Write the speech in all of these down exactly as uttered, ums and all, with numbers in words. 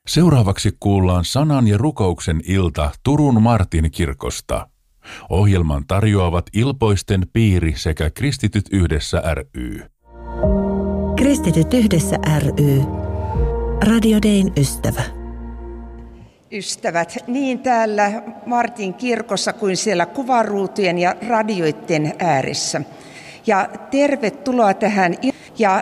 Seuraavaksi kuullaan sanan ja rukouksen ilta Turun Martin kirkosta. Ohjelman tarjoavat Ilpoisten piiri sekä Kristityt yhdessä ry. Kristityt yhdessä ry. Radio Dayn ystävä. Ystävät, niin täällä Martin kirkossa kuin siellä kuvaruutujen ja radioiden ääressä. Ja tervetuloa tähän ja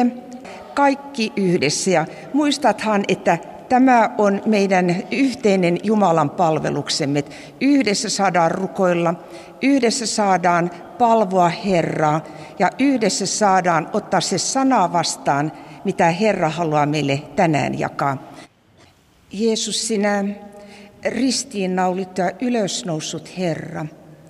kaikki yhdessä. Ja muistathan, että tämä on meidän yhteinen Jumalan palveluksemme. Yhdessä saadaan rukoilla, yhdessä saadaan palvoa Herraa ja yhdessä saadaan ottaa se sana vastaan, mitä Herra haluaa meille tänään jakaa. Jeesus, sinä ristiinnaulittu ja ylösnoussut Herra.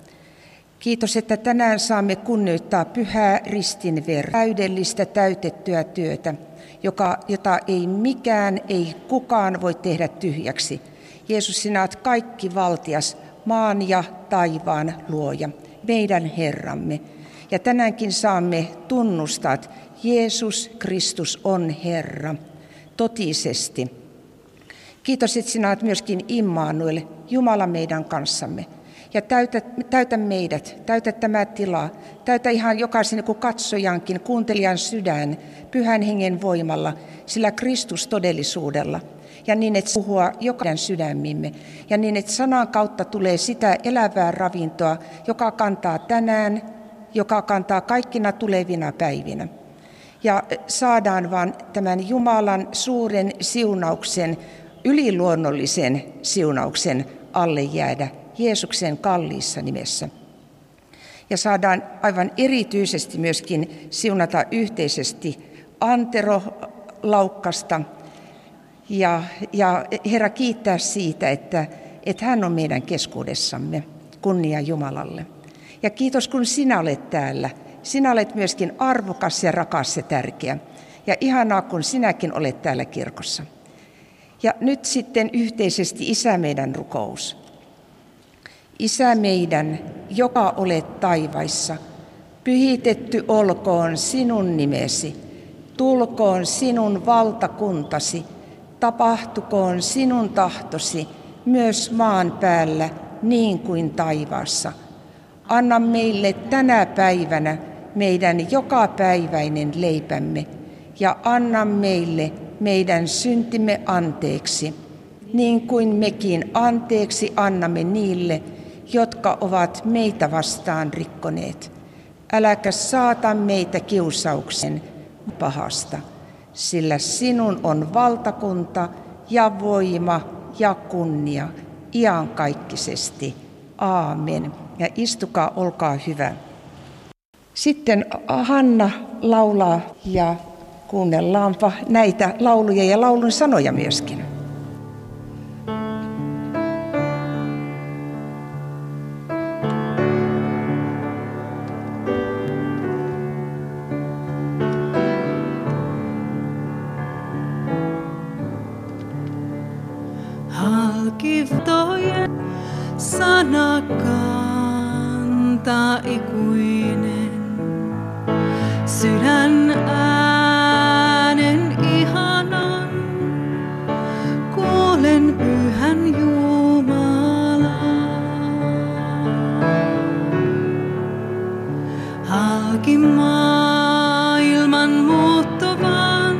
Kiitos, että tänään saamme kunnioittaa pyhää ristin verta, täydellistä täytettyä työtä, joka, jota ei mikään, ei kukaan voi tehdä tyhjäksi. Jeesus, sinä olet kaikki valtias, maan ja taivaan luoja, meidän Herramme. Ja tänäänkin saamme tunnustaa, että Jeesus Kristus on Herra, totisesti. Kiitos, että sinä olet myöskin Immanuel, Jumala meidän kanssamme. Ja täytä, täytä meidät, täytä tämä tila, täytä ihan jokaisen niin kuin katsojankin, kuuntelijan sydän, pyhän hengen voimalla, sillä Kristus todellisuudella. Ja niin, että puhua jokainen sydämimme. Ja niin, että sanan kautta tulee sitä elävää ravintoa, joka kantaa tänään, joka kantaa kaikkina tulevina päivinä. Ja saadaan vaan tämän Jumalan suuren siunauksen, yliluonnollisen siunauksen alle jäädä Jeesuksen kalliissa nimessä. Ja saadaan aivan erityisesti myöskin siunata yhteisesti Antero Laukkasta ja, ja Herra kiittää siitä, että, että hän on meidän keskuudessamme. Kunnia Jumalalle. Ja kiitos, kun sinä olet täällä. Sinä olet myöskin arvokas ja rakas ja tärkeä. Ja ihanaa, kun sinäkin olet täällä kirkossa. Ja nyt sitten yhteisesti Isä meidän rukous. Isä meidän, joka olet taivaissa, pyhitetty olkoon sinun nimesi, tulkoon sinun valtakuntasi, tapahtukoon sinun tahtosi myös maan päällä niin kuin taivaassa. Anna meille tänä päivänä meidän jokapäiväinen leipämme ja anna meille meidän syntimme anteeksi, niin kuin mekin anteeksi annamme niille, jotka ovat meitä vastaan rikkoneet. Äläkä saata meitä kiusauksen pahasta, sillä sinun on valtakunta ja voima ja kunnia iankaikkisesti. Aamen. Ja istukaa, olkaa hyvä. Sitten Hanna laulaa ja kuunnellaanpa näitä lauluja ja laulun sanoja myöskin. Halkivtojen sana kantaa ikuinen, sydän äänen ihanan, kuulen pyhän Jumalan. Halki maailman muuttuvan,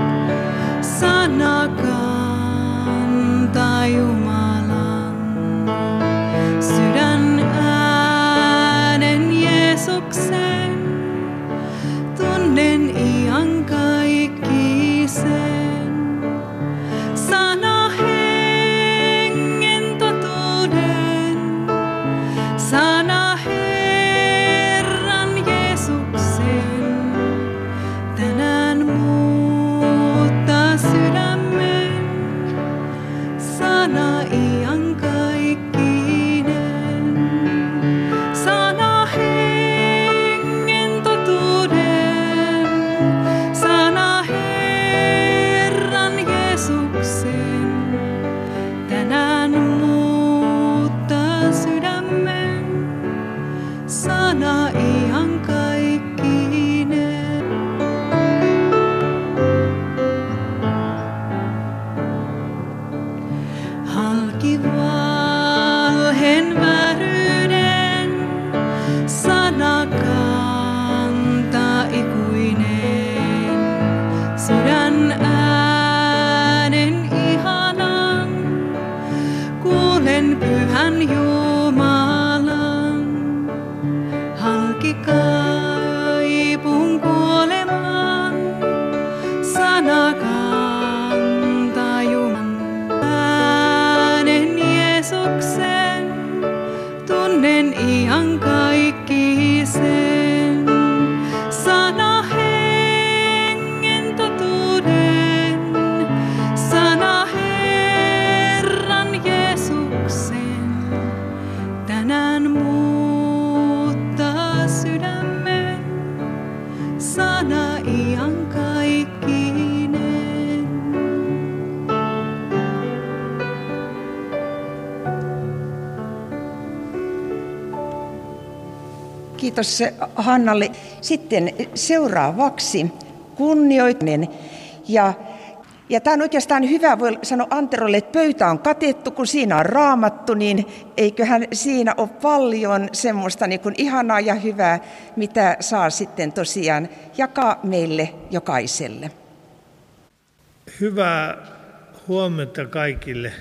sana kantaa Jumalan. Sydän äänen Jeesuksen, tunnen iankaikkisen. Sana hengen totuuden, sana Herran Jeesuksen. Tänään muuttaa sydämen, sana iankaikkinen. Sana hengen totuuden, sana Herran Jeesuksen. Tänään muuttaa sydämen, sana iankaikkinen. kaikki valheen vääryyden, sana kantaa ikuinen, sydän äänen ihanan, kuulen pyhän Jumalan, halki kaipun kuolemaan, sana kantaa Jumalan äänen Jeesuksen, tunnen ihan kaikki sen, sana hengen totuuden, sana Herran Jeesuksen, tänään muuttaa sydämen, sana ihan kaikkinen. Kiitos Hannalle. Sitten seuraavaksi kunnioitinen. Ja, ja tämä on oikeastaan hyvä, voi sanoa Anterolle, että pöytä on katettu, kun siinä on raamattu, niin eiköhän siinä ole paljon semmoista niin kuin ihanaa ja hyvää, mitä saa sitten tosiaan jakaa meille jokaiselle. Hyvää huomenta kaikille.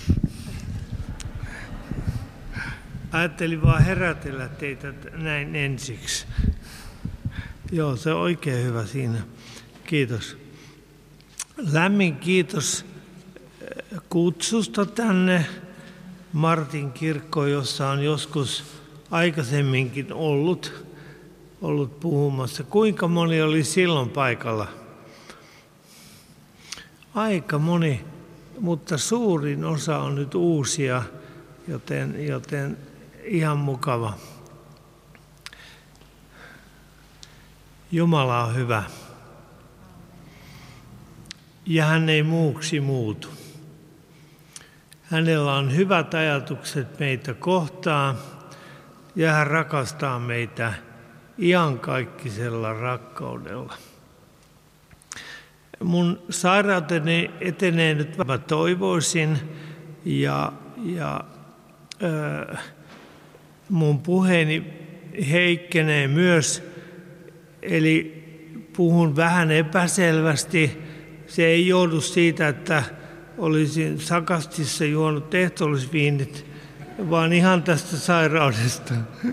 Ajattelin vaan herätellä teitä näin ensiksi. Joo, se on oikein hyvä siinä. Kiitos. Lämmin kiitos kutsusta tänne Martin kirkkoon, jossa on joskus aikaisemminkin ollut, ollut puhumassa. Kuinka moni oli silloin paikalla? Aika moni, mutta suurin osa on nyt uusia, joten, joten ihan mukava. Jumala on hyvä. Ja hän ei muuksi muutu. Hänellä on hyvät ajatukset meitä kohtaan ja hän rakastaa meitä iankaikkisella rakkaudella. Mun sairauteni etenee nyt, mä toivoisin, ja, ja äh, mun puheeni heikkenee myös, eli puhun vähän epäselvästi. Se ei johdu siitä, että olisin Sakastissa juonut ehtoollisviinit, vaan ihan tästä sairaudesta.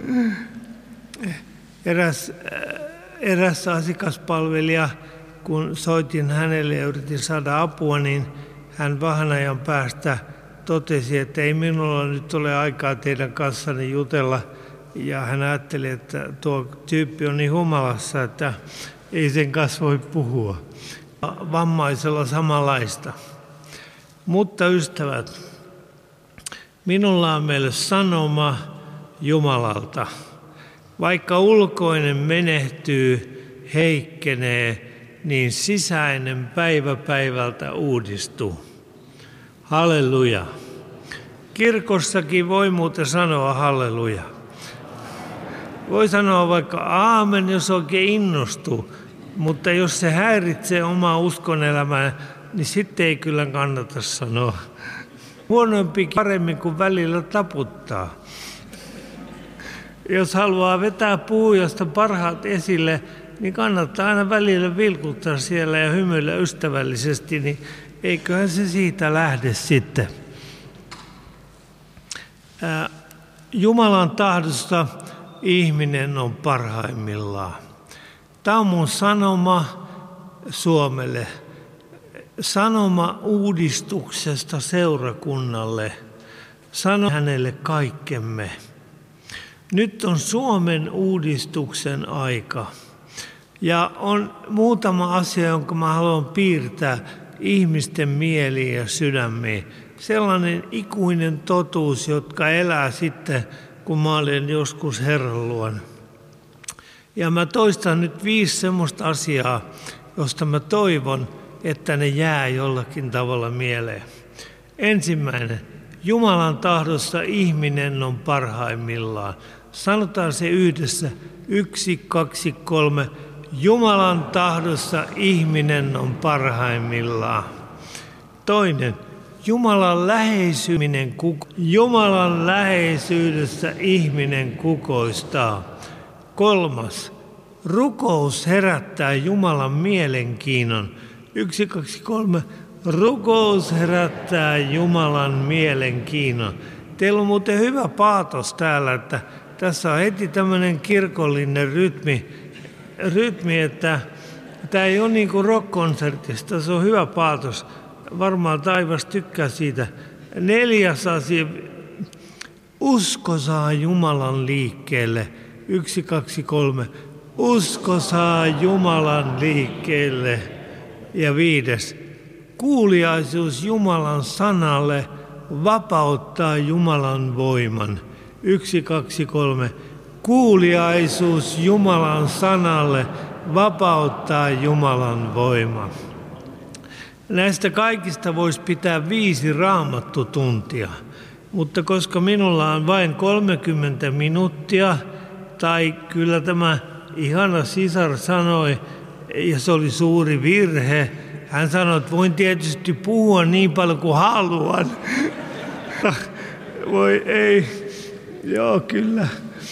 Eräs, eräs asiakaspalvelija, kun soitin hänelle ja yritin saada apua, niin hän vähän ajan päästä totesi, että ei minulla nyt ole aikaa teidän kanssanne jutella. Ja hän ajatteli, että tuo tyyppi on niin humalassa, että ei sen kanssa voi puhua. Vammaisella samanlaista. Mutta ystävät, minulla on meille sanoma Jumalalta. Vaikka ulkoinen menehtyy, heikkenee, niin sisäinen päivä päivältä uudistuu. Halleluja. Kirkossakin voi muuten sanoa halleluja. Voi sanoa vaikka aamen, jos oikein innostuu. Mutta jos se häiritsee omaa uskonelämää, niin sitten ei kyllä kannata sanoa. Huonompi paremmin kuin välillä taputtaa. Jos haluaa vetää puhujasta parhaat esille, niin kannattaa aina välillä vilkuttaa siellä ja hymyillä ystävällisesti, niin eiköhän se siitä lähde sitten. Ää, Jumalan tahdosta ihminen on parhaimmillaan. Tämä on mun sanoma Suomelle, sanoma uudistuksesta seurakunnalle, sano hänelle kaikkemme. Nyt on Suomen uudistuksen aika ja on muutama asia, jonka mä haluan piirtää ihmisten mieliin ja sydämiin. Sellainen ikuinen totuus, jotka elää sitten, kun mä olen joskus Herran luona. Ja mä toistan nyt viisi semmoista asiaa, josta mä toivon, että ne jää jollakin tavalla mieleen. Ensimmäinen, Jumalan tahdossa ihminen on parhaimmillaan. Sanotaan se yhdessä. Yksi, kaksi, kolme. Jumalan tahdossa ihminen on parhaimmillaan. Toinen, Jumalan läheisyyden kuko- Jumalan läheisyydessä ihminen kukoistaa. Kolmas. Rukous herättää Jumalan mielenkiinnon. Yksi, kaksi, kolme. Rukous herättää Jumalan mielenkiinnon. Teillä on muuten hyvä paatos täällä, että tässä on heti tämmöinen kirkollinen rytmi, rytmi että tämä ei ole niin kuin rock-konsertista, se on hyvä paatos. Varmaan taivas tykkää siitä. Neljäs asia, usko saa Jumalan liikkeelle. Yksi, kaksi, kolme. Usko saa Jumalan liikkeelle. Ja viides, kuuliaisuus Jumalan sanalle vapauttaa Jumalan voiman. Yksi, kaksi, kolme. Kuuliaisuus Jumalan sanalle vapauttaa Jumalan voiman. Näistä kaikista voisi pitää viisi raamattutuntia, mutta koska minulla on vain kolmekymmentä minuuttia, tai kyllä tämä ihana sisar sanoi, ja se oli suuri virhe, hän sanoi, että voin tietysti puhua niin paljon kuin haluan. Voi ei, joo kyllä.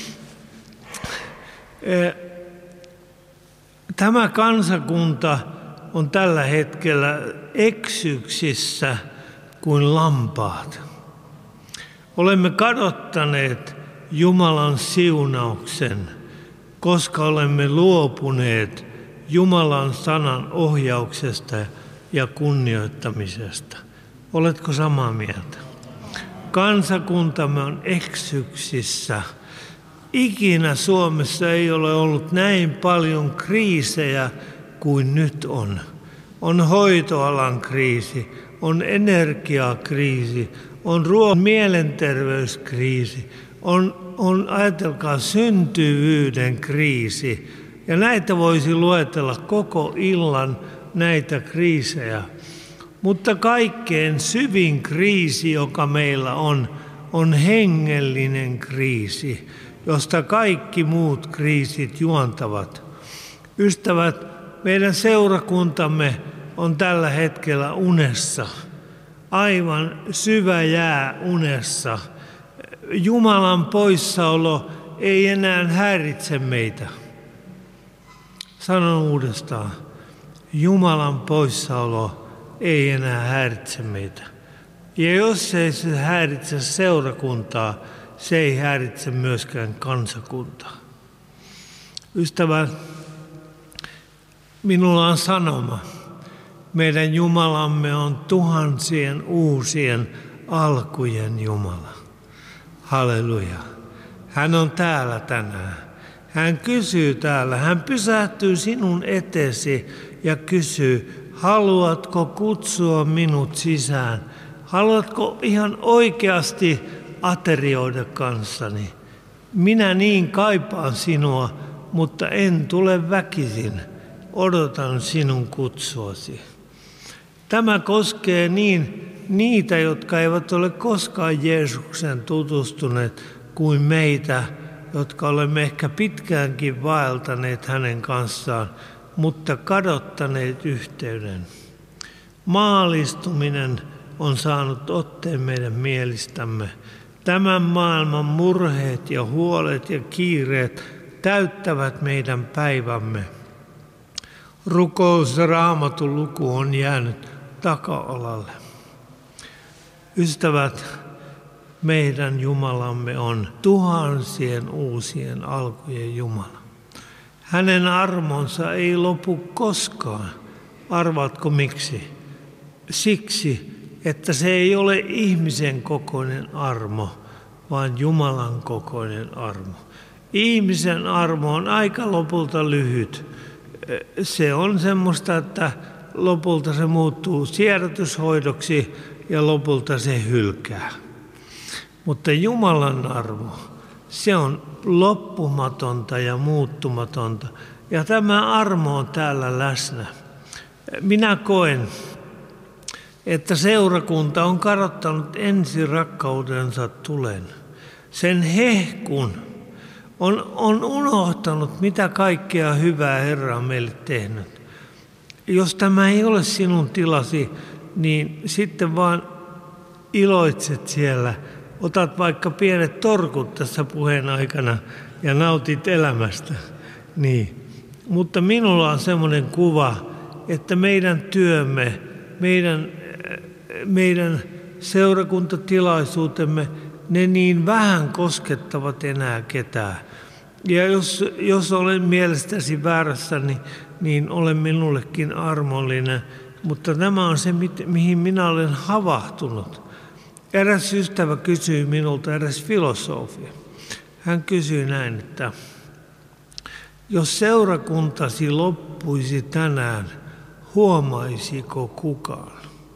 Tämä kansakunta on tällä hetkellä eksyksissä kuin lampaat. Olemme kadottaneet Jumalan siunauksen, koska olemme luopuneet Jumalan sanan ohjauksesta ja kunnioittamisesta. Oletko samaa mieltä? Kansakuntamme on eksyksissä. Ikinä Suomessa ei ole ollut näin paljon kriisejä kuin nyt on. On hoitoalan kriisi, on energiakriisi, on ruoan mielenterveyskriisi, on, on ajatelkaa syntyvyyden kriisi. Ja näitä voisi luetella koko illan näitä kriisejä. Mutta kaikkein syvin kriisi, joka meillä on, on hengellinen kriisi, josta kaikki muut kriisit juontavat. Ystävät, meidän seurakuntamme on tällä hetkellä unessa, aivan syvä jää unessa. Jumalan poissaolo ei enää häiritse meitä. Sanon uudestaan, Jumalan poissaolo ei enää häiritse meitä. Ja jos ei se häiritse seurakuntaa, se ei häiritse myöskään kansakuntaa. Ystävät, minulla on sanoma. Meidän Jumalamme on tuhansien uusien alkujen Jumala. Halleluja. Hän on täällä tänään. Hän kysyy täällä. Hän pysähtyy sinun eteesi ja kysyy, haluatko kutsua minut sisään? Haluatko ihan oikeasti aterioida kanssani? Minä niin kaipaan sinua, mutta en tule väkisin. Odotan sinun kutsuasi. Tämä koskee niin niitä, jotka eivät ole koskaan Jeesuksen tutustuneet, kuin meitä, jotka olemme ehkä pitkäänkin vaeltaneet hänen kanssaan, mutta kadottaneet yhteyden. Maallistuminen on saanut otteen meidän mielistämme. Tämän maailman murheet ja huolet ja kiireet täyttävät meidän päivämme. Rukous ja Raamatun luku on jäänyt taka-alalle. Ystävät, meidän Jumalamme on tuhansien uusien alkujen Jumala. Hänen armonsa ei lopu koskaan. Arvaatko miksi? Siksi, että se ei ole ihmisen kokoinen armo, vaan Jumalan kokoinen armo. Ihmisen armo on aika lopulta lyhyt. Se on semmoista, että lopulta se muuttuu siedätyshoidoksi ja lopulta se hylkää. Mutta Jumalan armo, se on loppumatonta ja muuttumatonta. Ja tämä armo on täällä läsnä. Minä koen, että seurakunta on kadottanut ensirakkaudensa tulen. Sen hehkun on, on unohtanut, mitä kaikkea hyvää Herra on meille tehnyt. Jos tämä ei ole sinun tilasi, niin sitten vaan iloitset siellä, otat vaikka pienet torkut tässä puheen aikana ja nautit elämästä. Niin. Mutta minulla on semmoinen kuva, että meidän työmme, meidän, meidän seurakuntatilaisuutemme, ne niin vähän koskettavat enää ketään. Ja jos, jos olen mielestäsi väärässä, niin, niin olen minullekin armollinen. Mutta tämä on se, mihin minä olen havahtunut. Eräs ystävä kysyi minulta, eräs filosofi. Hän kysyi näin, että jos seurakuntasi loppuisi tänään, huomaisiko kukaan?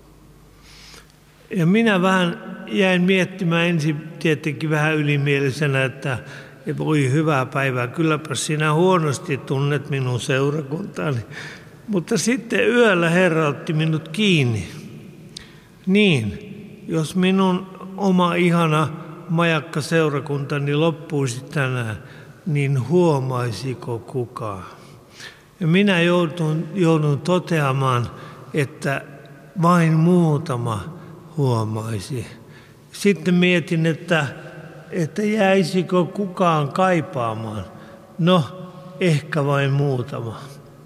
Ja minä vähän jäin miettimään ensin tietenkin vähän ylimielisenä, että voi hyvää päivää, kylläpä sinä huonosti tunnet minun seurakuntaani. Mutta sitten yöllä Herra otti minut kiinni. Niin, jos minun oma ihana majakka seurakuntani loppuisi tänään, niin huomaisiko kukaan? Ja minä joudun, joudun toteamaan, että vain muutama huomaisi. Sitten mietin, että, että jäisikö kukaan kaipaamaan. No, ehkä vain muutama.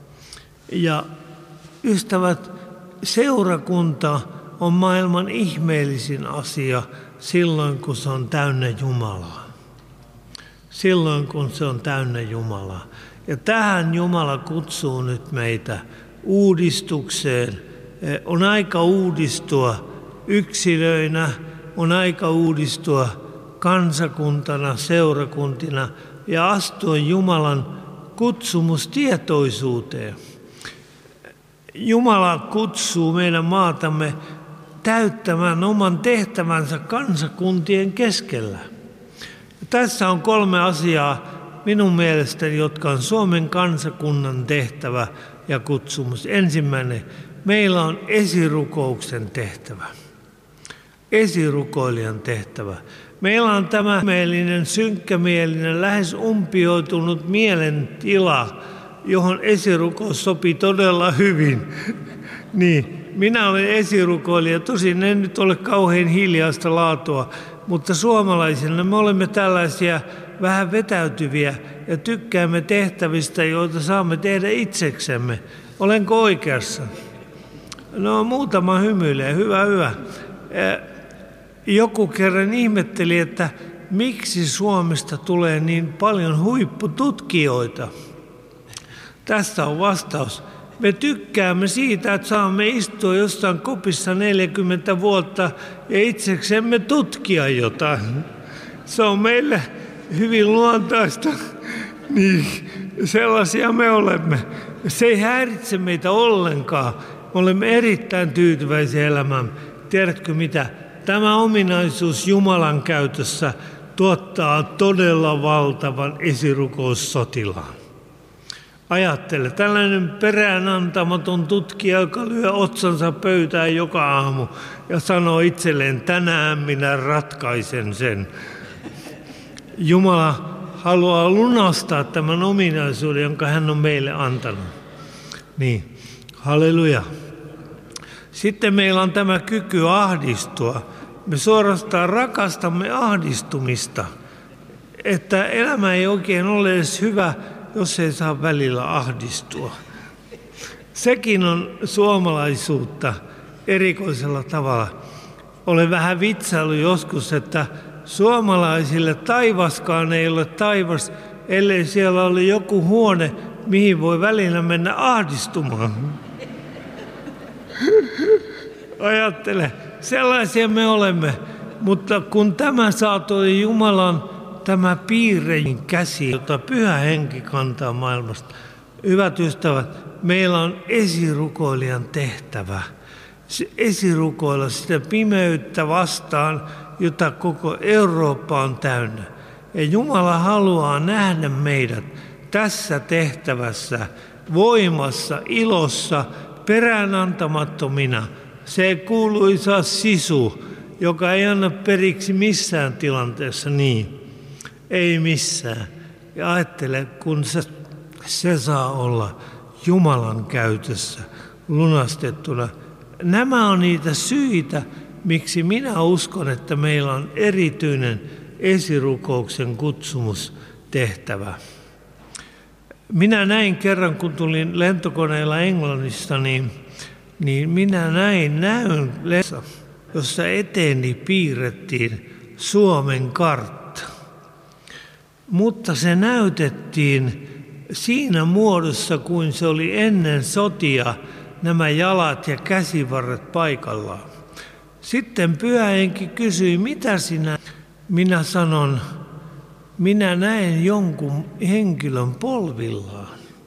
Ja ystävät, seurakunta on maailman ihmeellisin asia silloin, kun se on täynnä Jumalaa. Silloin, kun se on täynnä Jumalaa. Ja tähän Jumala kutsuu nyt meitä uudistukseen. On aika uudistua yksilöinä, on aika uudistua kansakuntana, seurakuntina ja astua Jumalan kutsumustietoisuuteen. Jumala kutsuu meidän maatamme täyttämään oman tehtävänsä kansakuntien keskellä. Ja tässä on kolme asiaa minun mielestäni, jotka on Suomen kansakunnan tehtävä ja kutsumus. Ensimmäinen, meillä on esirukouksen tehtävä. Esirukoilijan tehtävä. Meillä on tämä mielinen, synkkämielinen, lähes umpioitunut mielentila, johon esirukous sopii todella hyvin. Niin, minä olen esirukoilija, tosin en nyt ole kauhean hiljaista laatua, mutta suomalaisina me olemme tällaisia vähän vetäytyviä ja tykkäämme tehtävistä, joita saamme tehdä itseksemme. Olenko oikeassa? No muutama hymyilee, hyvä, hyvä. Joku kerran ihmetteli, että miksi Suomesta tulee niin paljon huippututkijoita. Tässä on vastaus. Me tykkäämme siitä, että saamme istua jossain kopissa neljäkymmentä vuotta ja itseksemme tutkia jotain. Se on meille hyvin luontaista. Niin, sellaisia me olemme. Se ei häiritse meitä ollenkaan. Me olemme erittäin tyytyväisiä elämään. Tiedätkö mitä? Tämä ominaisuus Jumalan käytössä tuottaa todella valtavan esirukoussotilaan. Ajattele, tällainen peräänantamaton tutkija, joka lyö otsansa pöytään joka aamu ja sanoo itselleen, tänään minä ratkaisen sen. Jumala haluaa lunastaa tämän ominaisuuden, jonka hän on meille antanut. Niin, halleluja. Sitten meillä on tämä kyky ahdistua. Me suorastaan rakastamme ahdistumista, että elämä ei oikein ole edes hyvä, jos ei saa välillä ahdistua. Sekin on suomalaisuutta erikoisella tavalla. Olen vähän vitsailu joskus, että suomalaisille taivaskaan ei ole taivas, ellei siellä ole joku huone, mihin voi välillä mennä ahdistumaan. Ajattele, sellaisia me olemme, mutta kun tämä saatoi Jumalan tämä piirrein käsi, jota Pyhä Henki kantaa maailmasta. Hyvät ystävät, meillä on esirukoilijan tehtävä. Se esirukoilla sitä pimeyttä vastaan, jota koko Eurooppa on täynnä. Ja Jumala haluaa nähdä meidät tässä tehtävässä, voimassa, ilossa, peräänantamattomina. Se kuuluisa sisu, joka ei anna periksi missään tilanteessa niin. Ei missään. Ja ajattele, kun se, se saa olla Jumalan käytössä lunastettuna. Nämä on niitä syitä, miksi minä uskon, että meillä on erityinen esirukouksen kutsumustehtävä. Minä näin kerran, kun tulin lentokoneella Englannista, niin, niin minä näin näyn, jossa eteeni piirrettiin Suomen kartta. Mutta se näytettiin siinä muodossa, kuin se oli ennen sotia, nämä jalat ja käsivarret paikallaan. Sitten Pyhä Henki kysyi, mitä sinä? Minä sanon, minä näen jonkun henkilön polvillaan.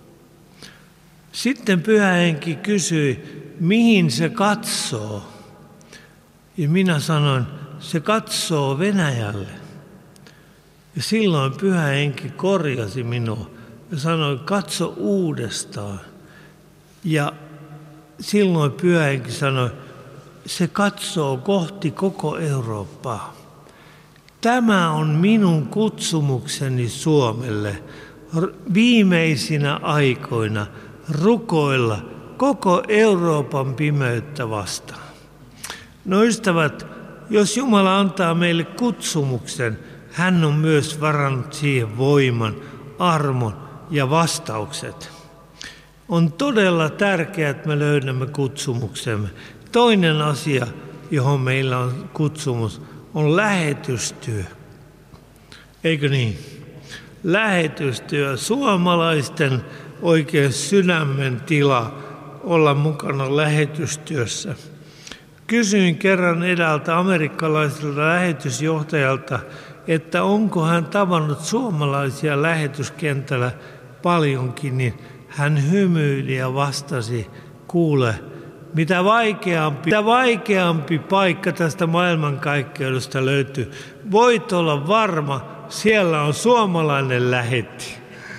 Sitten Pyhä Henki kysyi, mihin se katsoo? Ja minä sanoin, se katsoo Venäjälle. Ja silloin Pyhä Henki korjasi minua ja sanoi, katso uudestaan. Ja silloin Pyhä Henki sanoi, se katsoo kohti koko Eurooppaa. Tämä on minun kutsumukseni Suomelle viimeisinä aikoina rukoilla koko Euroopan pimeyttä vastaan. No ystävät, jos Jumala antaa meille kutsumuksen, hän on myös varannut siihen voiman, armon ja vastaukset. On todella tärkeää, että me löydämme kutsumuksemme. Toinen asia, johon meillä on kutsumus, on lähetystyö. Eikö niin? Lähetystyö, suomalaisten oikein sydämen tila olla mukana lähetystyössä. Kysyin kerran edeltä amerikkalaiselta lähetysjohtajalta, että onko hän tavannut suomalaisia lähetyskentällä paljonkin, niin hän hymyili ja vastasi, kuule, mitä vaikeampi, mitä vaikeampi paikka tästä maailmankaikkeudesta löytyy, voit olla varma, siellä on suomalainen lähetti.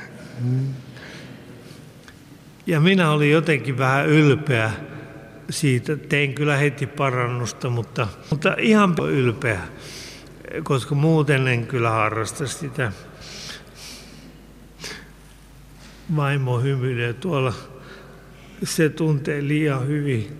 Ja minä olin jotenkin vähän ylpeä siitä, tein kyllä heti parannusta, mutta, mutta ihan ylpeä, koska muuten en kyllä harrasta sitä. Vaimo hymyilee tuolla, se tuntee liian hyvin.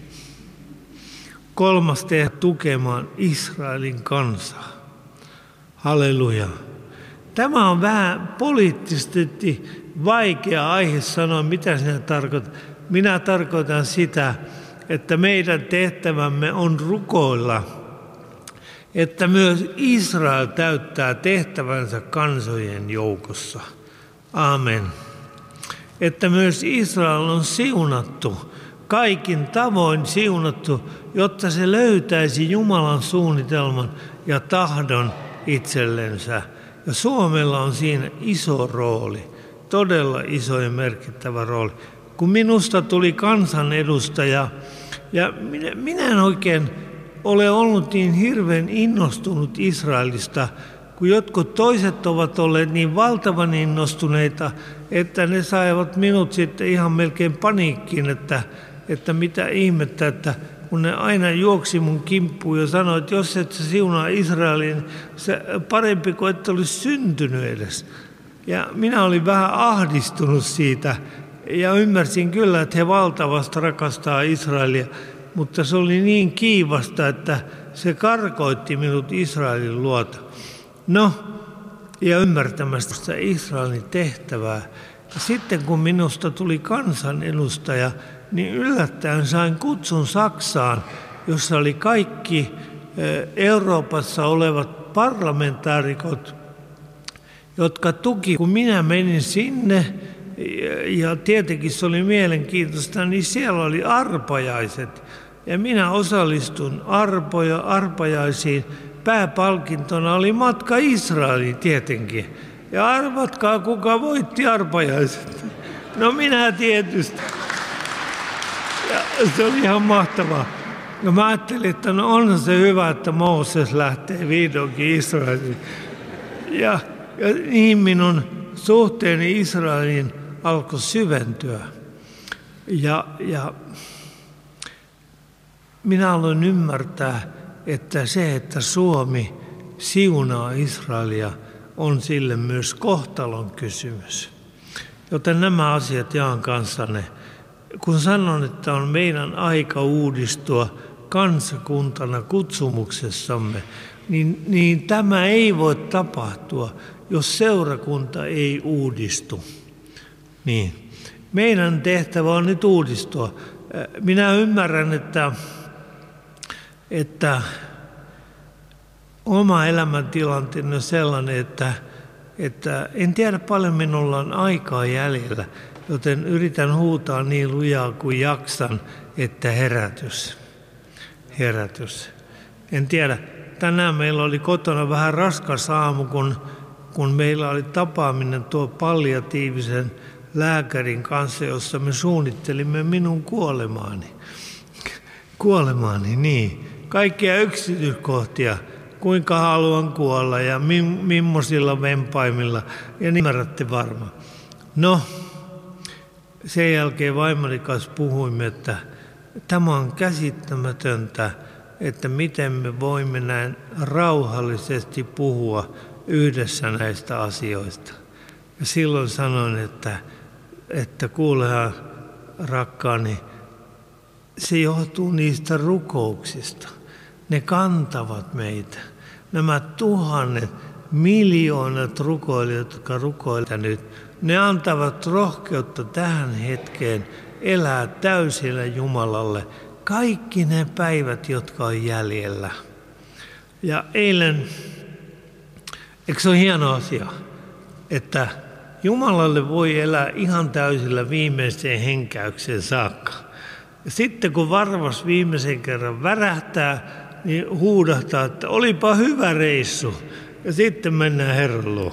Kolmas tehdä tukemaan Israelin kansaa. Halleluja. Tämä on vähän poliittisesti vaikea aihe sanoa, mitä sinä tarkoitat. Minä tarkoitan sitä, että meidän tehtävämme on rukoilla, että myös Israel täyttää tehtävänsä kansojen joukossa. Amen. Että myös Israel on siunattu, kaikin tavoin siunattu, jotta se löytäisi Jumalan suunnitelman ja tahdon itsellensä. Ja Suomella on siinä iso rooli, todella iso ja merkittävä rooli. Kun minusta tuli kansanedustaja, ja minä, minä en oikein ole ollut niin hirveän innostunut Israelista, kun jotkut toiset ovat olleet niin valtavan innostuneita, että ne saivat minut sitten ihan melkein paniikkiin, että, että mitä ihmettä, että kun ne aina juoksi mun kimppuun ja sanoi, että jos et sä siunaa Israelin, se parempi kuin et olisi syntynyt edes. Ja minä olin vähän ahdistunut siitä ja ymmärsin kyllä, että he valtavasti rakastaa Israelia, mutta se oli niin kiivasta, että se karkoitti minut Israelin luota. No, ja ymmärtämästä Israelin tehtävää. Ja sitten kun minusta tuli kansanedustaja, niin yllättäen sain kutsun Saksaan, jossa oli kaikki Euroopassa olevat parlamentaarikot, jotka tuki. Kun minä menin sinne, ja tietenkin se oli mielenkiintoista, niin siellä oli arpajaiset. Ja minä osallistun arpoja, arpajaisiin. Pääpalkintona oli matka Israeliin tietenkin. Ja arvatkaa, kuka voitti arpajaiset. No minä tietysti. Ja se oli ihan mahtavaa. Ja mä ajattelin, että no onhan se hyvä, että Mooses lähtee vihdoinkin Israeliin. Ja, ja niin minun suhteeni Israeliin alkoi syventyä. Ja, ja minä aloin ymmärtää, että se, että Suomi siunaa Israelia, on sille myös kohtalon kysymys. Joten nämä asiat jaan kanssanne. Kun sanon, että on meidän aika uudistua, kansakuntana kutsumuksessamme, niin, niin tämä ei voi tapahtua, jos seurakunta ei uudistu. Niin. Meidän tehtävä on nyt uudistua. Minä ymmärrän, että, että oma elämäntilanteeni on sellainen, että, että en tiedä paljon minulla on aikaa jäljellä, joten yritän huutaa niin lujaa kuin jaksan, että herätys. Herätys. En tiedä. Tänään meillä oli kotona vähän raskas aamu, kun, kun meillä oli tapaaminen tuo palliatiivisen lääkärin kanssa, jossa me suunnittelimme minun kuolemaani. Kuolemaani, niin. Kaikkia yksityiskohtia, kuinka haluan kuolla ja millaisilla vempaimilla, ja ymmärrätte varmaan. No, sen jälkeen vaimoni kanssa puhuimme, että tämä on käsittämätöntä, että miten me voimme näin rauhallisesti puhua yhdessä näistä asioista. Ja silloin sanoin, että, että kuulehan rakkaani, se johtuu niistä rukouksista. Ne kantavat meitä. Nämä tuhannet, miljoonat rukoilijat, jotka rukoilevat nyt, ne antavat rohkeutta tähän hetkeen elää täysillä Jumalalle kaikki ne päivät, jotka on jäljellä. Ja eilen, eikö se ole hieno asia, että Jumalalle voi elää ihan täysillä viimeiseen henkäykseen saakka. Ja sitten kun varvas viimeisen kerran värähtää, niin huudahtaa, että olipa hyvä reissu. Ja sitten mennään Herran luo.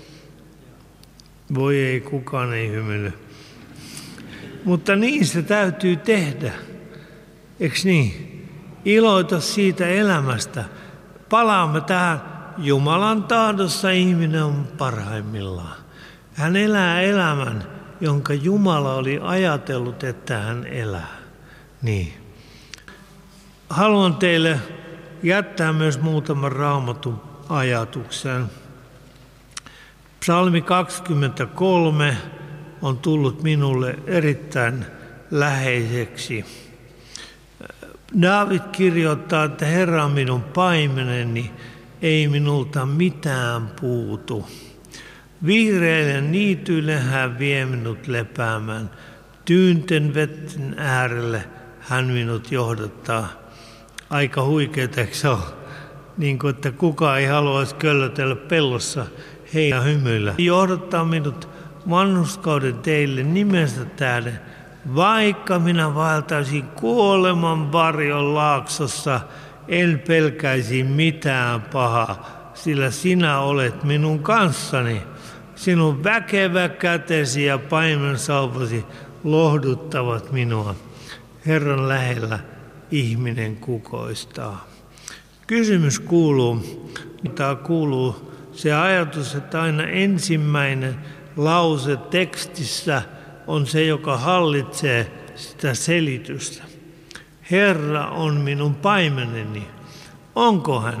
Voi ei, kukaan ei hymyile. Mutta niin se täytyy tehdä. Eikö niin? Iloita siitä elämästä. Palaamme tähän. Jumalan tahdossa ihminen on parhaimmillaan. Hän elää elämän, jonka Jumala oli ajatellut, että hän elää. Niin. Haluan teille jättää myös muutaman Raamatun ajatuksen. Psalmi kaksikymmentäkolme on tullut minulle erittäin läheiseksi. Daavid kirjoittaa, että Herra on minun paimeneni, ei minulta mitään puutu. Vihreille niityille hän vie minut lepäämään, tyynten vetten äärelle hän minut johdattaa. Aika huikeeta, eikö se ole? Niin kuin, että kukaan ei haluaisi köllötellä pellossa heidän hymyillä. Johdattaa minut vanhurskauden teille nimensä tähden, vaikka minä vaeltaisin kuoleman varjon laaksossa, en pelkäisi mitään pahaa, sillä sinä olet minun kanssani. Sinun väkevä kätesi ja paimensauvasi lohduttavat minua. Herran lähellä ihminen kukoistaa. Kysymys kuuluu, tämä kuuluu se ajatus, että aina ensimmäinen lause tekstissä on se, joka hallitsee sitä selitystä. Herra on minun paimeneni. Onko hän?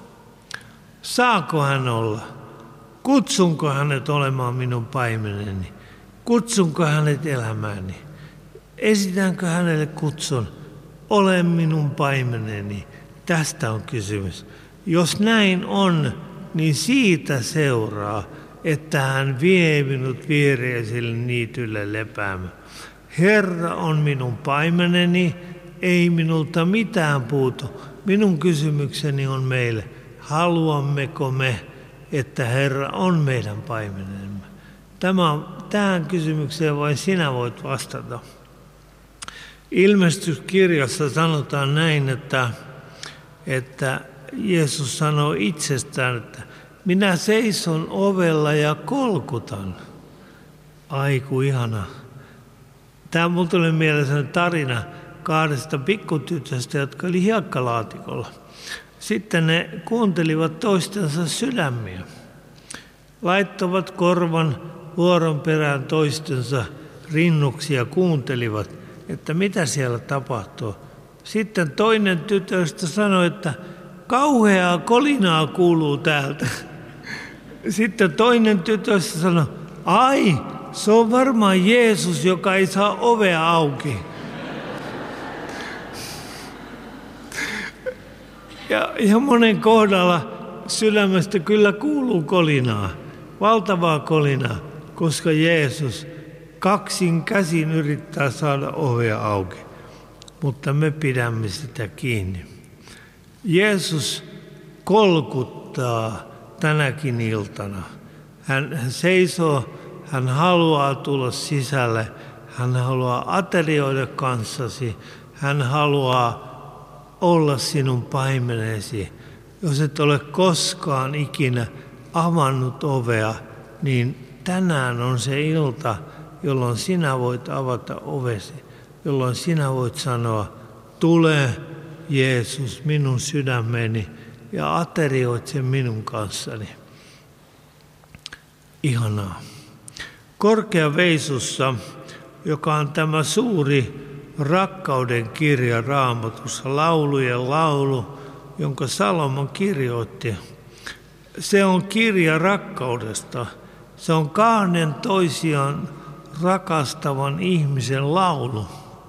Saako hän olla? Kutsunko hänet olemaan minun paimeneni? Kutsunko hänet elämääni? Esitänkö hänelle kutsun? Ole minun paimeneni. Tästä on kysymys. Jos näin on, niin siitä seuraa, että hän vie minut viereisille niitylle lepäämään. Herra on minun paimeneni, ei minulta mitään puutu. Minun kysymykseni on meille, haluammeko me, että Herra on meidän paimenemme? Tämä, tähän kysymykseen vain sinä voit vastata. Ilmestyskirjassa sanotaan näin, että, että Jeesus sanoo itsestään, että minä seison ovella ja kolkutan. Aiku ihana. Tämä mulle tuli mieleen tarina kahdesta pikkutytöstä, jotka oli hiekkalaatikolla. Sitten ne kuuntelivat toistensa sydämiä. Laittoivat korvan vuoron perään toistensa rinnuksi ja kuuntelivat, että mitä siellä tapahtuu. Sitten toinen tytöstä sanoi, että kauheaa kolinaa kuuluu täältä. Sitten toinen tytöstä sanoi, ai, se on varmaan Jeesus, joka ei saa ovea auki. Ja, ja monen kohdalla sydämestä kyllä kuuluu kolinaa, valtavaa kolinaa, koska Jeesus kaksin käsin yrittää saada ovea auki, mutta me pidämme sitä kiinni. Jeesus kolkuttaa tänäkin iltana. Hän, hän seisoo, hän haluaa tulla sisälle, hän haluaa aterioida kanssasi, hän haluaa olla sinun paimenesi. Jos et ole koskaan ikinä avannut ovea, niin tänään on se ilta, jolloin sinä voit avata ovesi, jolloin sinä voit sanoa, tule Jeesus minun sydämeni ja aterioit sen minun kanssani. Ihanaa. Korkeaveisussa, joka on tämä suuri rakkauden kirja Raamatussa, laulujen laulu, jonka Salomon kirjoitti. Se on kirja rakkaudesta. Se on kahden toisiaan rakastavan ihmisen laulu.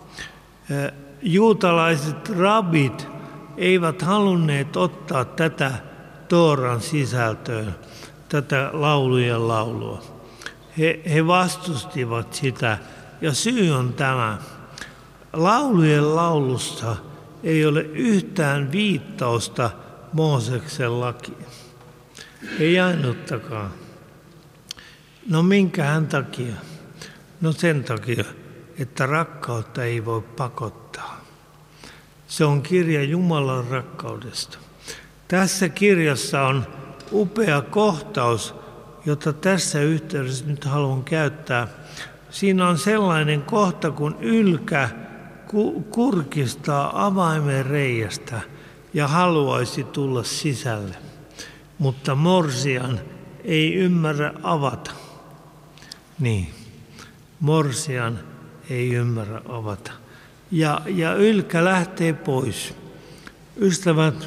Juutalaiset rabbit eivät halunneet ottaa tätä Tooran sisältöön, tätä laulujen laulua. He, he vastustivat sitä, ja syy on tämä. Laulujen laulussa ei ole yhtään viittausta Mooseksen lakiin. Ei ainuttakaan. No minkähän takia? No sen takia, että rakkautta ei voi pakottaa. Se on kirja Jumalan rakkaudesta. Tässä kirjassa on upea kohtaus, jota tässä yhteydessä nyt haluan käyttää. Siinä on sellainen kohta, kun ylkä kurkistaa avaimen reiästä ja haluaisi tulla sisälle, mutta morsian ei ymmärrä avata. Niin, morsian ei ymmärrä avata. Ja, ja ylkä lähtee pois. Ystävät,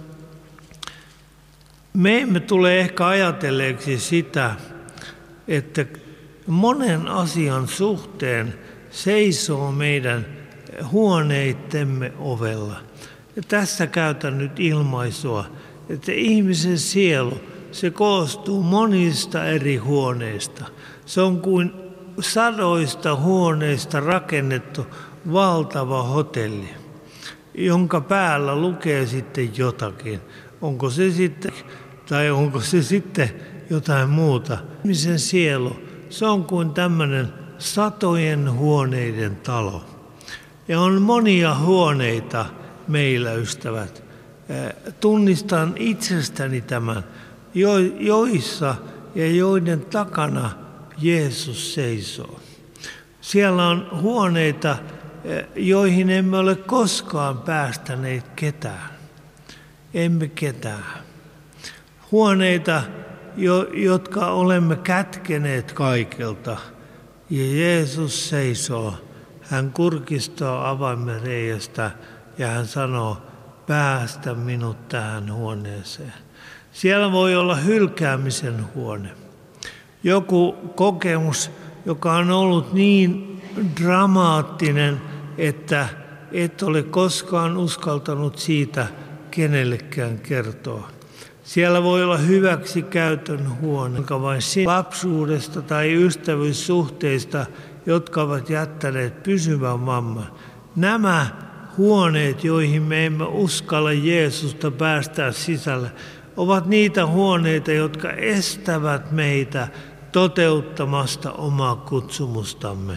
me emme tule ehkä ajatelleeksi sitä, että monen asian suhteen seisoo meidän huoneittemme ovella. Ja tässä käytän nyt ilmaisua, että ihmisen sielu, se koostuu monista eri huoneista. Se on kuin sadoista huoneista rakennettu valtava hotelli, jonka päällä lukee sitten jotakin. Onko se sitten, tai onko se sitten jotain muuta. Ihmisen sielu, se on kuin tämmöinen satojen huoneiden talo. Ja on monia huoneita meillä, ystävät. Tunnistan itsestäni tämän, joissa ja joiden takana Jeesus seisoo. Siellä on huoneita, joihin emme ole koskaan päästäneet ketään. Emme ketään. Huoneita, jotka olemme kätkeneet kaikelta. Ja Jeesus seisoo. Hän kurkistaa avaimen reiästä ja hän sanoo, päästä minut tähän huoneeseen. Siellä voi olla hylkäämisen huone. Joku kokemus, joka on ollut niin dramaattinen, että et ole koskaan uskaltanut siitä kenellekään kertoa. Siellä voi olla hyväksikäytön huone, joka vain lapsuudesta tai ystävyyssuhteista, jotka ovat jättäneet pysyvän vamman. Nämä huoneet, joihin me emme uskalla Jeesusta päästää sisälle, ovat niitä huoneita, jotka estävät meitä toteuttamasta omaa kutsumustamme.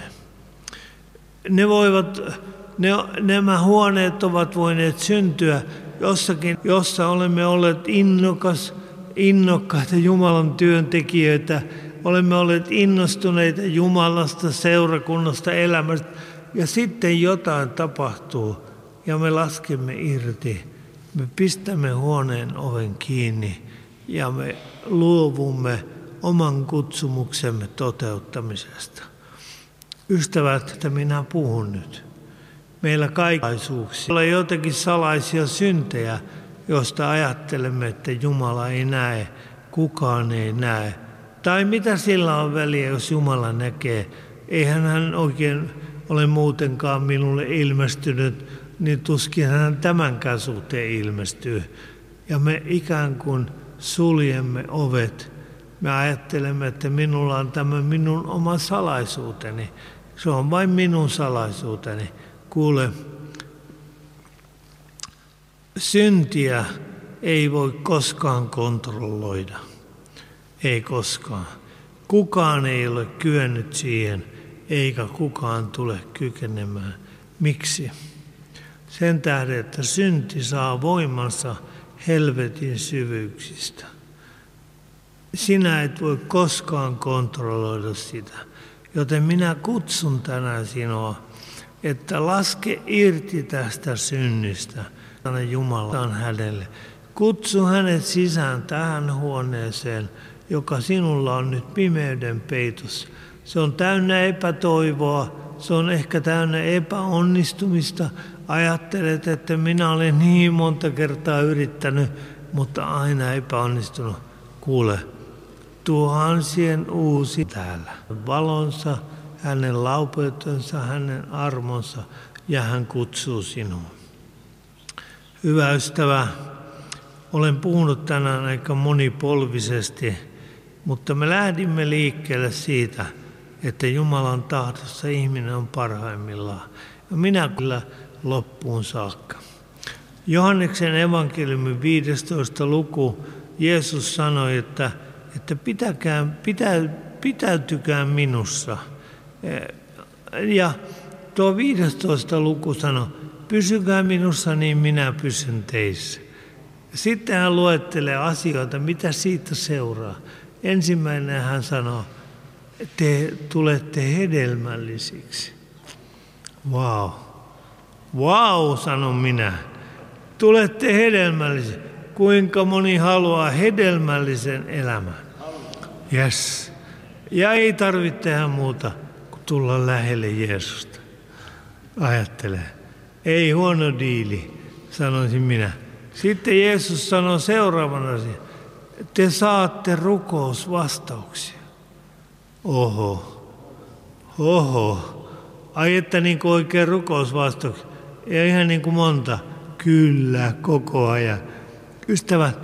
Ne voivat, ne, nämä huoneet ovat voineet syntyä jossakin, jossa olemme olleet innokas, innokkaita Jumalan työntekijöitä, olemme olleet innostuneita Jumalasta, seurakunnasta, elämästä, ja sitten jotain tapahtuu, ja me laskemme irti. Me pistämme huoneen oven kiinni, ja me luovumme oman kutsumuksemme toteuttamisesta. Ystävät, että minä puhun nyt. Meillä kaikaisuuksia on jotakin salaisia syntejä, joista ajattelemme, että Jumala ei näe, kukaan ei näe. Tai mitä sillä on väliä, jos Jumala näkee? Eihän hän oikein ole muutenkaan minulle ilmestynyt, niin tuskin hän tämänkään suhteen ilmestyy. Ja me ikään kuin suljemme ovet. Me ajattelemme, että minulla on tämä minun oma salaisuuteni. Se on vain minun salaisuuteni. Kuule, syntiä ei voi koskaan kontrolloida. Ei koskaan. Kukaan ei ole kyennyt siihen, eikä kukaan tule kykenemään. Miksi? Sen tähden, että synti saa voimansa helvetin syvyyksistä. Sinä et voi koskaan kontrolloida sitä. Joten minä kutsun tänään sinua, että laske irti tästä synnistä. Anna Jumalan hänelle. Kutsu hänet sisään tähän huoneeseen, joka sinulla on nyt pimeyden peitossa. Se on täynnä epätoivoa, se on ehkä täynnä epäonnistumista. Ajattelet, että minä olen niin monta kertaa yrittänyt, mutta aina epäonnistunut. Kuule, tuhansien uusi täällä. Valonsa, hänen laupeutensa, hänen armonsa ja hän kutsuu sinua. Hyvä ystävä, olen puhunut tänään aika monipolvisesti, mutta me lähdimme liikkeelle siitä, että Jumalan tahdossa ihminen on parhaimmillaan. Ja minä kyllä loppuun saakka. Johanneksen evankeliumin viidestoista luku, Jeesus sanoi, että, että pitäkää, pitä, pitäytykää minussa. Ja tuo viidestoista luku sanoi, pysykää minussa, niin minä pysyn teissä. Sitten hän luettelee asioita, mitä siitä seuraa. Ensimmäinen hän sanoo, te tulette hedelmällisiksi. Vau. Wow. Vau, sanon minä. Tulette hedelmällisiksi. Kuinka moni haluaa hedelmällisen elämän? Yes. Ja ei tarvitse tehdä muuta kuin tulla lähelle Jeesusta. Ajattele. Ei huono diili, sanoisin minä. Sitten Jeesus sanoi seuraavana asian. Te saatte rukousvastauksia. Oho. Oho. Ai että niin kuin oikein rukousvastauksia. Ja ihan niin kuin monta. Kyllä, koko ajan. Ystävät,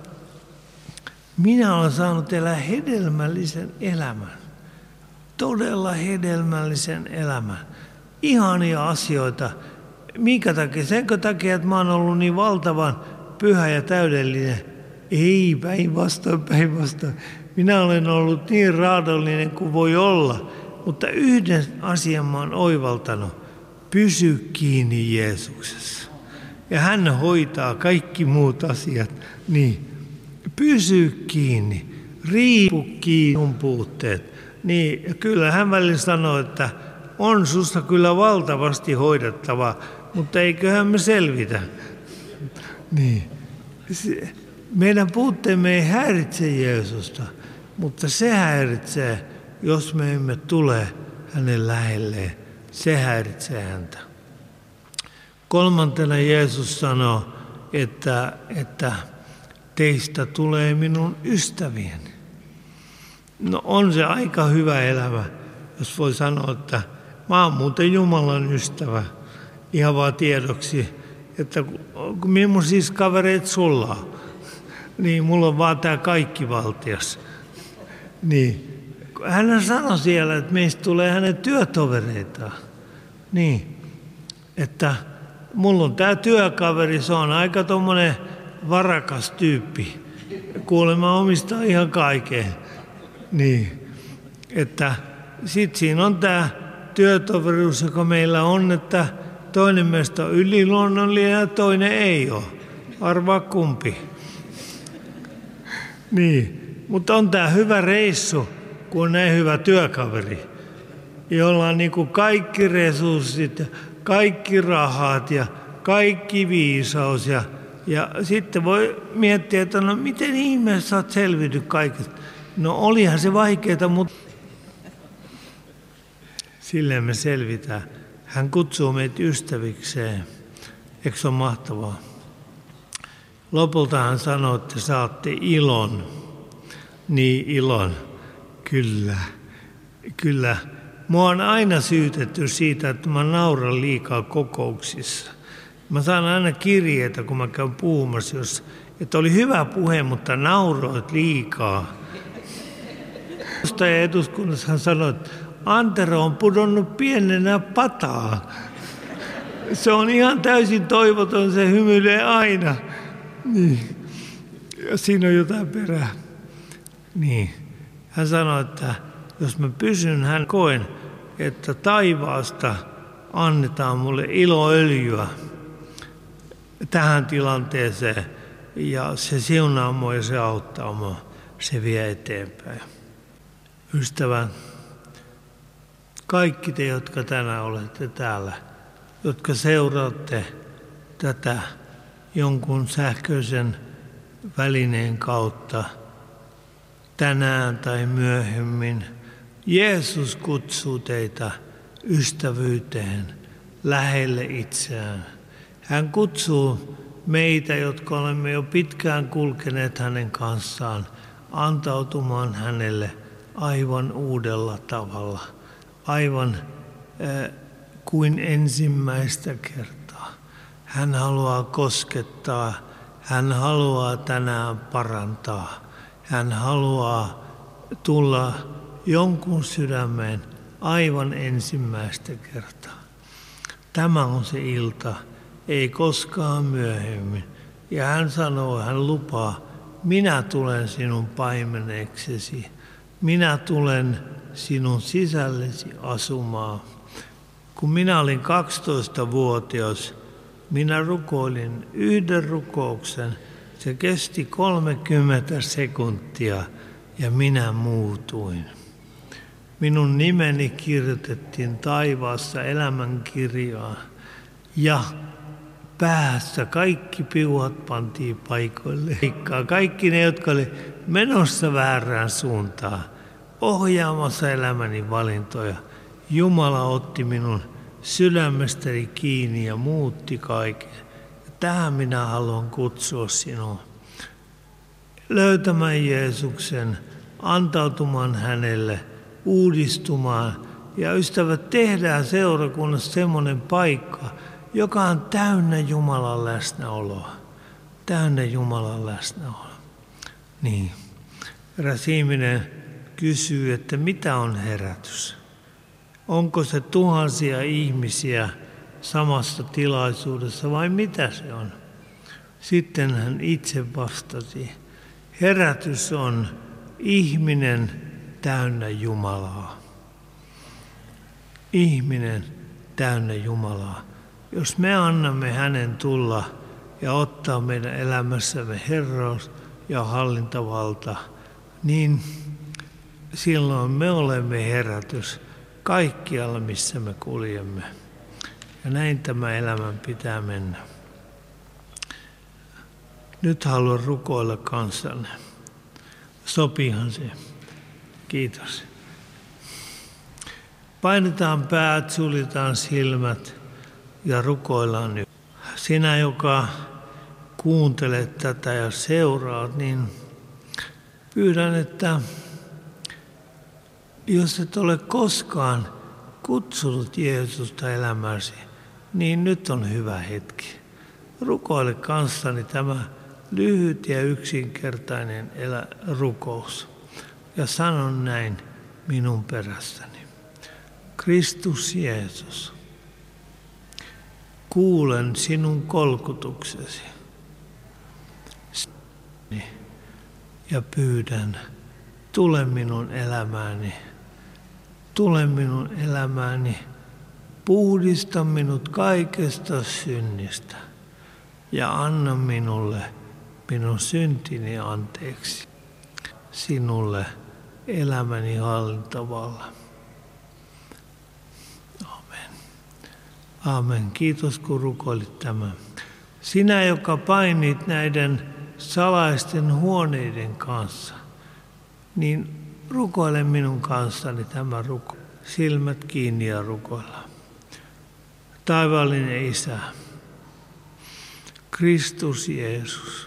minä olen saanut elää hedelmällisen elämän. Todella hedelmällisen elämän. Ihania asioita. Minkä takia? Senkö takia, että mä oon ollut niin valtavan pyhä ja täydellinen? Ei, päinvastoin, päinvastoin. Minä olen ollut niin raadollinen kuin voi olla. Mutta yhden asian mä oon oivaltanut. Pysy kiinni Jeesuksessa. Ja hän hoitaa kaikki muut asiat. Niin, pysy kiinni. Riipu kiinni sun puutteet. Niin, ja kyllä hän välillä sanoo, että on susta kyllä valtavasti hoidettavaa, mutta eiköhän me selvitä. Niin. Meidän puutteemme ei häiritse Jeesusta, mutta se häiritsee, jos me emme tule hänen lähelleen. Se häiritsee häntä. Kolmantena Jeesus sanoo, että, että teistä tulee minun ystävieni. No on se aika hyvä elämä, jos voi sanoa, että mä oon muuten Jumalan ystävä. Ihan vaan tiedoksi, että millaisia kavereita sulla on. Niin, mulla on vaan tää kaikkivaltias. Niin. Hän sanoi siellä, että meistä tulee hänen työtovereitaan. Niin, että mulla on tää työkaveri, se on aika tommonen varakas tyyppi. Kuulemma omistaa ihan kaiken. Niin, että sit siinä on tää työtoverius, joka meillä on, että toinen meistä on yliluonnollinen ja toinen ei ole. Arvaa kumpi. Niin, mutta on tää hyvä reissu, kun on näin hyvä työkaveri, jolla on niin kuin kaikki resurssit ja kaikki rahat ja kaikki viisaus. Ja, ja sitten voi miettiä, että no miten ihmeessä sä oot selvinnyt kaikesta. No olihan se vaikeaa, mutta silleen me selvitään. Hän kutsuu meitä ystävikseen. Eikö se ole mahtavaa? Lopulta hän sanoo, että saatte ilon. Niin, ilon. Kyllä. Kyllä. Mua on aina syytetty siitä, että mä nauran liikaa kokouksissa. Mä saan aina kirjeitä, kun mä käyn puhumassa, jos että oli hyvä puhe, mutta nauroit liikaa. Eduskunnassa hän sanoi, että Antero on pudonnut pienenä pataa. Se on ihan täysin toivoton, se hymyilee aina. Niin. Ja siinä on jotain perää. Niin. Hän sanoi, että jos mä pysyn, hän koen, että taivaasta annetaan mulle iloöljyä tähän tilanteeseen. Ja se siunaa mua ja se auttaa mua. Se vie eteenpäin. Ystävät, kaikki te, jotka tänään olette täällä, jotka seuraatte tätä jonkun sähköisen välineen kautta tänään tai myöhemmin, Jeesus kutsuu teitä ystävyyteen, lähelle itseään. Hän kutsuu meitä, jotka olemme jo pitkään kulkeneet hänen kanssaan, antautumaan hänelle aivan uudella tavalla, aivan äh, kuin ensimmäistä kertaa. Hän haluaa koskettaa, hän haluaa tänään parantaa, hän haluaa tulla jonkun sydämeen aivan ensimmäistä kertaa. Tämä on se ilta, ei koskaan myöhemmin. Ja hän sanoo, hän lupaa, minä tulen sinun paimeneksesi, minä tulen sinun sisällesi asumaan. Kun minä olin kaksitoistavuotias, minä rukoilin yhden rukouksen. Se kesti kolmekymmentä sekuntia ja minä muutuin. Minun nimeni kirjoitettiin taivaassa elämänkirjaan ja päässä kaikki piuhat pantiin paikoille. Kaikki ne, jotka oli menossa väärään suuntaan, ohjaamassa elämäni valintoja. Jumala otti minun sydämestäni kiinni ja muutti kaiken. Tähän minä haluan kutsua sinua. Löytämään Jeesuksen, antautumaan hänelle, uudistumaan. Ja ystävät, tehdään seurakunnassa semmoinen paikka, joka on täynnä Jumalan läsnäoloa. Täynnä Jumalan läsnäoloa. Niin. Eräs ihminen kysyy, että mitä on herätys? Onko se tuhansia ihmisiä samassa tilaisuudessa vai mitä se on? Sitten hän itse vastasi, herätys on ihminen täynnä Jumalaa. Ihminen täynnä Jumalaa. Jos me annamme hänen tulla ja ottaa meidän elämässämme herraus ja hallintavalta, niin silloin me olemme herätys kaikkialla, missä me kuljemme. Ja näin tämä elämän pitää mennä. Nyt haluan rukoilla kanssanne. Sopiihan se. Kiitos. Painetaan päät, suljetaan silmät ja rukoillaan nyt. Sinä, joka kuuntelet tätä ja seuraat, niin pyydän, että jos et ole koskaan kutsunut Jeesusta elämäsi, niin nyt on hyvä hetki. Rukoile kanssani tämä lyhyt ja yksinkertainen elä, rukous. Ja sanon näin minun perässäni. Kristus Jeesus, kuulen sinun kolkutuksesi ja pyydän, tule minun elämääni, tule minun elämääni, puhdista minut kaikesta synnistä ja anna minulle minun syntini anteeksi, sinulle elämäni hallintavalla. Amen. Amen. Kiitos, kun rukoilit tämän. Sinä, joka painit näiden salaisten huoneiden kanssa, niin rukoile minun kanssani tämä ruko. Silmät kiinni ja rukoilla. Taivaallinen Isä, Kristus Jeesus,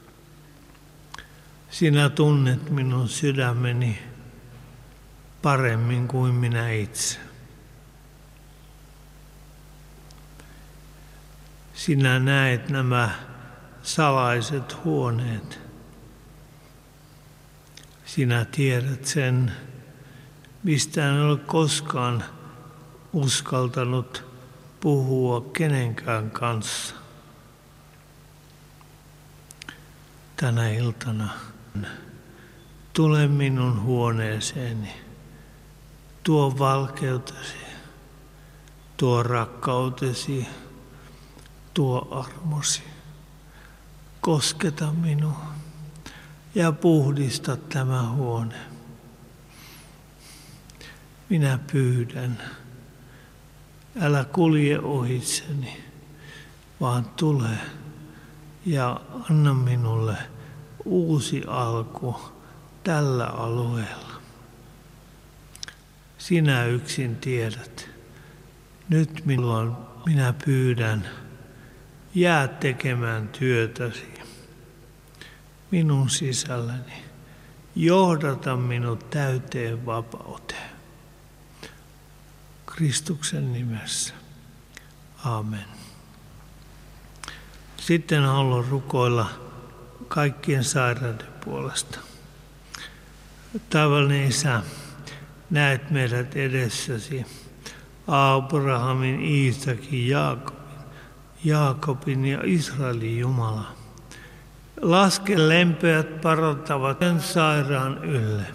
sinä tunnet minun sydämeni paremmin kuin minä itse. Sinä näet nämä salaiset huoneet. Sinä tiedät sen, mistä en ole koskaan uskaltanut puhua kenenkään kanssa. Tänä iltana tule minun huoneeseeni, tuo valkeutesi, tuo rakkautesi, tuo armosi. Kosketa minua ja puhdista tämä huone. Minä pyydän, älä kulje ohitseni, vaan tule ja anna minulle uusi alku tällä alueella. Sinä yksin tiedät. Nyt milloin minä pyydän, jää tekemään työtäsi minun sisälläni. Johdata minut täyteen vapauteen. Kristuksen nimessä. Aamen. Sitten haluan rukoilla kaikkien sairaiden puolesta. Taivallinen Isä, näet meidät edessäsi. Abrahamin, Iisakin, Jaakobin, Jaakobin ja Israelin Jumala. Laske lempeät parantavat sen sairaan ylle.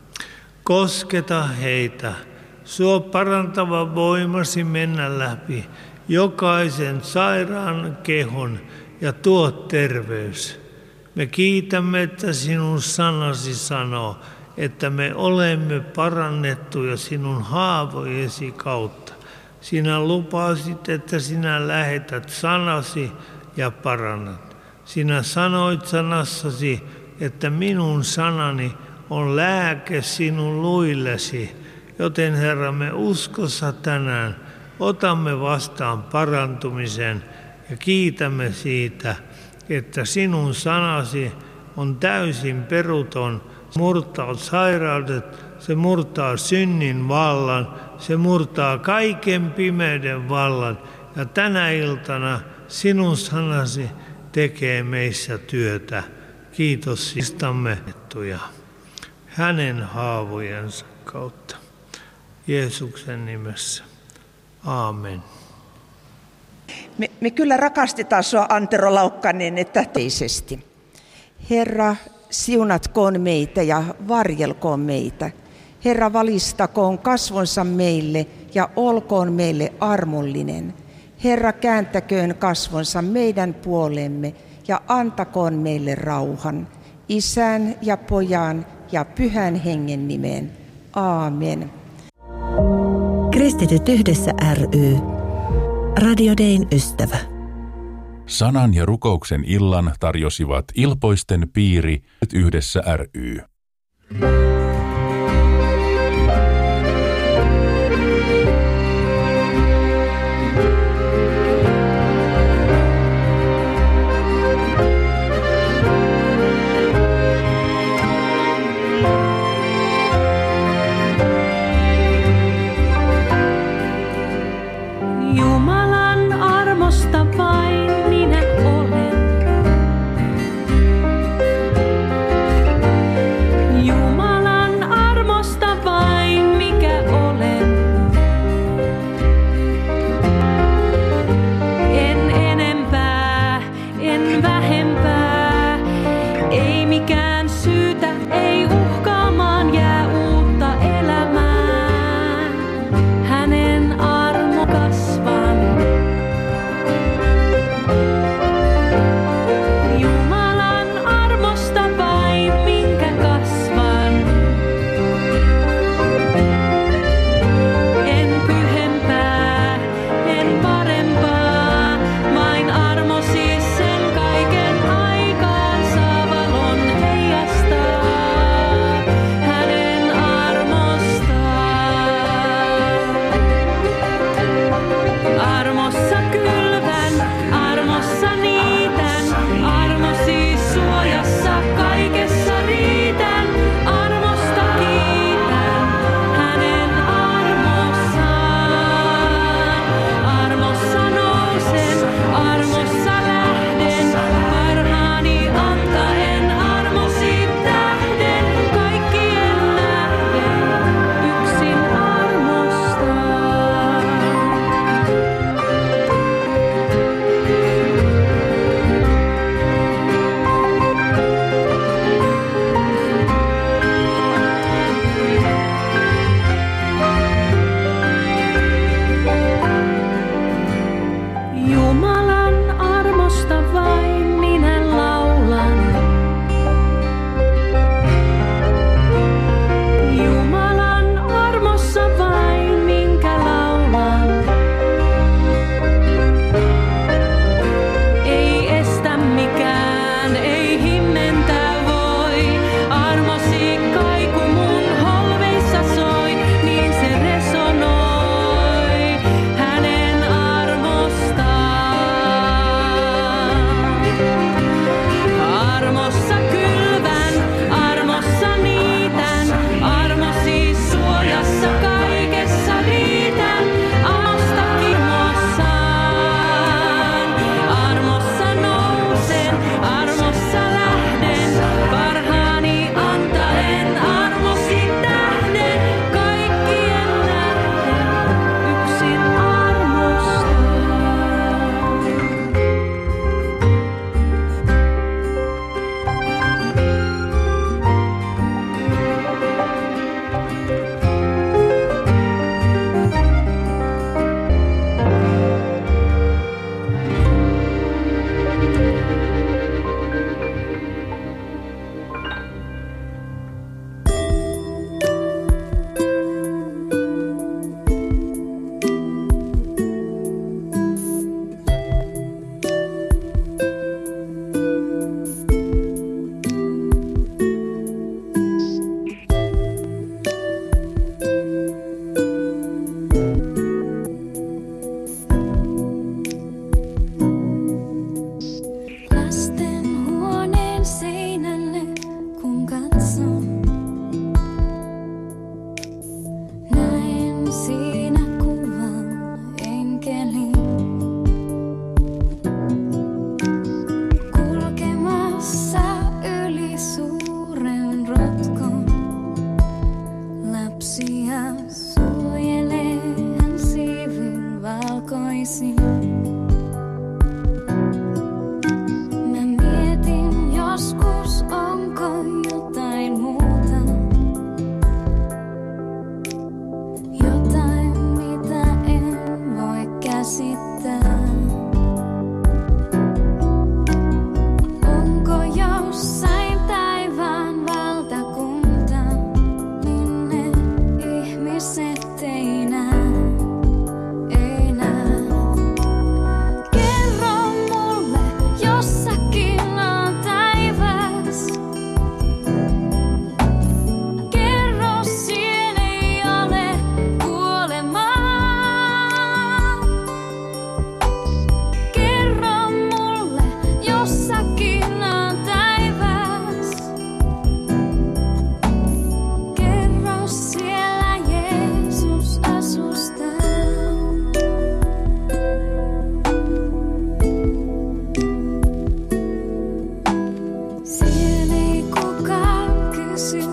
Kosketa heitä. Suo parantava voimasi mennä läpi jokaisen sairaan kehon ja tuo terveys. Me kiitämme, että sinun sanasi sanoo, että me olemme parannettuja sinun haavojesi kautta. Sinä lupasit, että sinä lähetät sanasi ja parannat. Sinä sanoit sanassasi, että minun sanani on lääke sinun luillesi, joten Herra, me uskossa tänään otamme vastaan parantumisen ja kiitämme siitä, että sinun sanasi on täysin peruton. Se murtaa sairaudet, se murtaa synnin vallan, se murtaa kaiken pimeyden vallan. Ja tänä iltana sinun sanasi tekee meissä työtä. Kiitos sistamme hänen haavojensa kautta. Jeesuksen nimessä. Aamen. Me, me kyllä rakastetaan sinua, Antero Laukkanen, että teisesti. Herra, siunatkoon meitä ja varjelkoon meitä. Herra, valistakoon kasvonsa meille ja olkoon meille armollinen. Herra, kääntäköön kasvonsa meidän puolemme ja antakoon meille rauhan. Isän ja Pojan ja Pyhän Hengen nimeen. Aamen. Kristityt yhdessä ry. Radio Dayn ystävä. Sanan ja rukouksen illan tarjosivat Ilpoisten piiri yhdessä ry. Jumalan armosta vain minä olen. Jumalan kuusi